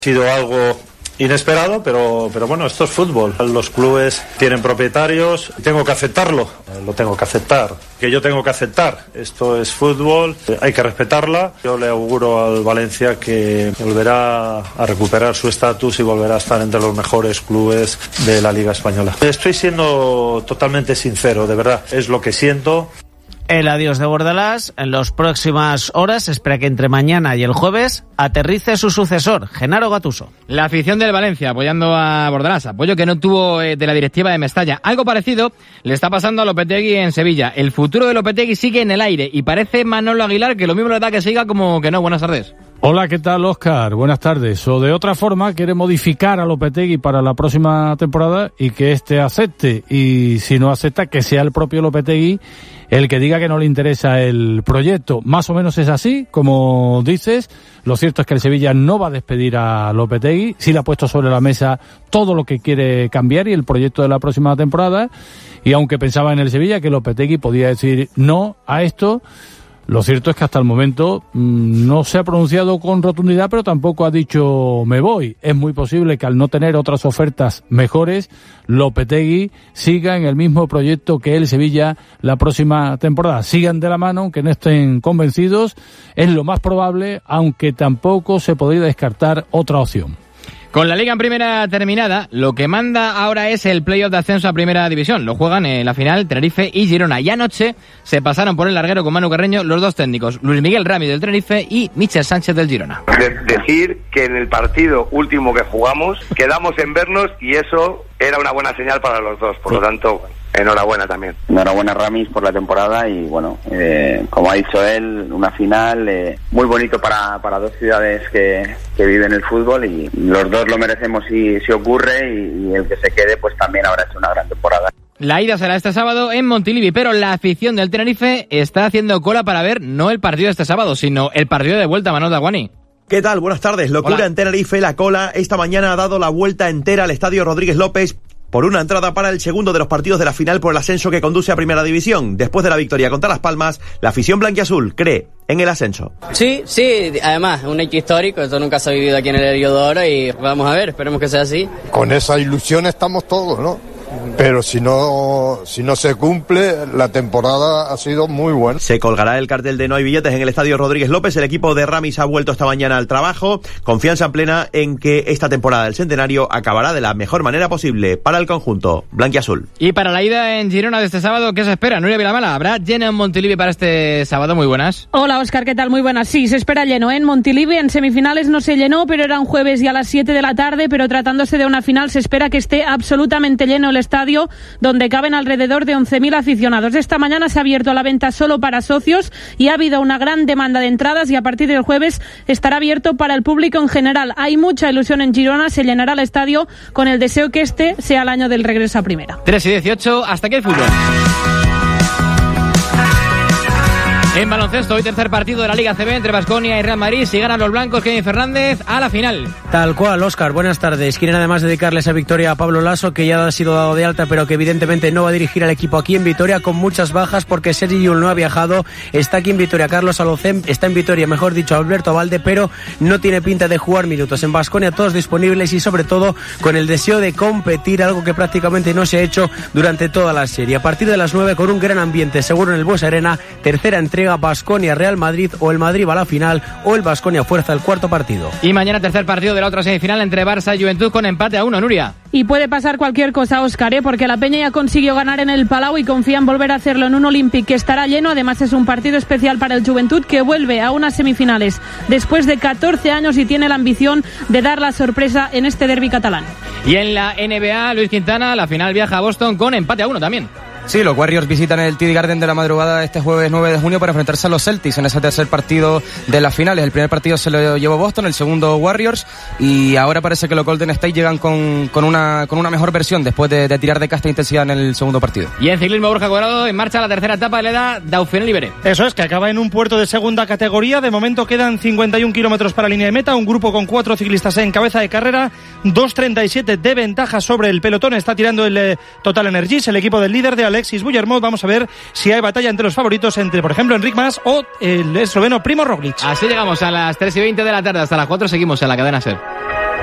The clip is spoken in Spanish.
Ha sido algo inesperado, pero bueno, esto es fútbol. Los clubes tienen propietarios, tengo que aceptarlo, lo tengo que aceptar. Que yo tengo que aceptar, esto es fútbol, hay que respetarla. Yo le auguro al Valencia que volverá a recuperar su estatus y volverá a estar entre los mejores clubes de la Liga Española. Estoy siendo totalmente sincero, de verdad, es lo que siento. El adiós de Bordalás. En las próximas horas se espera que entre mañana y el jueves aterrice su sucesor, Genaro Gattuso. La afición del Valencia apoyando a Bordalás, apoyo que no tuvo de la directiva de Mestalla. Algo parecido le está pasando a Lopetegui en Sevilla. El futuro de Lopetegui sigue en el aire y parece Manolo Aguilar que lo mismo le da que siga como que no. Buenas tardes. Hola, ¿qué tal, Óscar? Buenas tardes. O de otra forma, quiere modificar a Lopetegui para la próxima temporada y que éste acepte. Y si no acepta, que sea el propio Lopetegui el que diga que no le interesa el proyecto. Más o menos es así, como dices. Lo cierto es que el Sevilla no va a despedir a Lopetegui. Sí le ha puesto sobre la mesa todo lo que quiere cambiar y el proyecto de la próxima temporada. Y aunque pensaba en el Sevilla que Lopetegui podía decir no a esto, lo cierto es que hasta el momento no se ha pronunciado con rotundidad, pero tampoco ha dicho me voy. Es muy posible que al no tener otras ofertas mejores, Lopetegui siga en el mismo proyecto que el Sevilla la próxima temporada. Sigan de la mano, aunque no estén convencidos. Es lo más probable, aunque tampoco se podría descartar otra opción. Con la Liga en primera terminada, lo que manda ahora es el playoff de ascenso a primera división. Lo juegan en la final Tenerife y Girona. Y anoche se pasaron por el larguero con Manu Carreño los dos técnicos, Luis Miguel Rami del Tenerife y Michel Sánchez del Girona. Decir que en el partido último que jugamos quedamos en vernos y eso era una buena señal para los dos. Por lo tanto, enhorabuena también. Enhorabuena, Ramis, por la temporada y bueno, como ha dicho él, una final muy bonito para dos ciudades que viven el fútbol y los dos lo merecemos si ocurre y el que se quede pues también habrá hecho una gran temporada. La ida será este sábado en Montilivi, pero la afición del Tenerife está haciendo cola para ver no el partido de este sábado, sino el partido de vuelta, Manuel Daguani. ¿Qué tal? Buenas tardes. Locura. Hola. En Tenerife, la cola esta mañana ha dado la vuelta entera al estadio Rodríguez López por una entrada para el segundo de los partidos de la final por el ascenso que conduce a Primera División. Después de la victoria contra Las Palmas, la afición blanquiazul cree en el ascenso. Sí, además, un hecho histórico, esto nunca se ha vivido aquí en el Heliodoro y vamos a ver, esperemos que sea así. Con esa ilusión estamos todos, ¿no? Pero si no se cumple, la temporada ha sido muy buena. Se colgará el cartel de no hay billetes en el estadio Rodríguez López. El equipo de Ramis ha vuelto esta mañana al trabajo. Confianza plena en que esta temporada del centenario acabará de la mejor manera posible para el conjunto blanquiazul. Y para la ida en Girona de este sábado, ¿qué se espera? Nuria Vilamala, ¿habrá lleno en Montilivi para este sábado? Muy buenas. Hola, Óscar, ¿qué tal? Muy buenas. Sí, se espera lleno en Montilivi. En semifinales no se llenó, pero era un jueves y a las 7 de la tarde, pero tratándose de una final se espera que esté absolutamente lleno el estadio, donde caben alrededor de 11.000 aficionados. Esta mañana se ha abierto la venta solo para socios y ha habido una gran demanda de entradas y a partir del jueves estará abierto para el público en general. Hay mucha ilusión en Girona, se llenará el estadio con el deseo que este sea el año del regreso a primera. 3:18, hasta aquí el fútbol. En baloncesto, hoy tercer partido de la Liga CB entre Baskonia y Real Madrid. Si ganan los blancos, Kevin Fernández a la final. Tal cual, Óscar, buenas tardes. Quieren además dedicarle esa victoria a Pablo Laso, que ya ha sido dado de alta, pero que evidentemente no va a dirigir al equipo aquí en Vitoria, con muchas bajas porque Sergi Yul no ha viajado. Está aquí en Vitoria Carlos Alocem, está en Vitoria, mejor dicho, Alberto Abalde, pero no tiene pinta de jugar minutos. En Baskonia todos disponibles y sobre todo con el deseo de competir, algo que prácticamente no se ha hecho durante toda la serie. A partir de las 9, con un gran ambiente seguro en el Bues Arena, tercera entrega Baskonia Real Madrid, o el Madrid va a la final o el Baskonia fuerza el cuarto partido. Y mañana tercer partido de la otra semifinal entre Barça y Juventud con empate a 1, Nuria. Y puede pasar cualquier cosa, Óscar, porque la Peña ya consiguió ganar en el Palau y confía en volver a hacerlo en un Olímpic que estará lleno. Además es un partido especial para el Juventud, que vuelve a unas semifinales después de 14 años y tiene la ambición de dar la sorpresa en este derbi catalán. Y en la NBA, Luis Quintana, la final viaja a Boston con empate a 1 también. Sí, los Warriors visitan el TD Garden de la madrugada este jueves 9 de junio para enfrentarse a los Celtics en ese tercer partido de las finales. El primer partido se lo llevó Boston, el segundo Warriors, y ahora parece que los Golden State llegan con una mejor versión después de tirar de casta intensidad en el segundo partido. Y en ciclismo, Borja Cuadrado, en marcha la tercera etapa de la edad Dauphiné Libéré. Eso es, que acaba en un puerto de segunda categoría. De momento quedan 51 kilómetros para la línea de meta, un grupo con 4 ciclistas en cabeza de carrera, 2.37 de ventaja sobre el pelotón. Está tirando el Total Energies, el equipo del líder de Alexis Buyermot. Vamos a ver si hay batalla entre los favoritos, entre, por ejemplo, Enric Mas o el esloveno Primo Roglic. Así llegamos a las 3:20 de la tarde. Hasta las 4 seguimos en la cadena SER.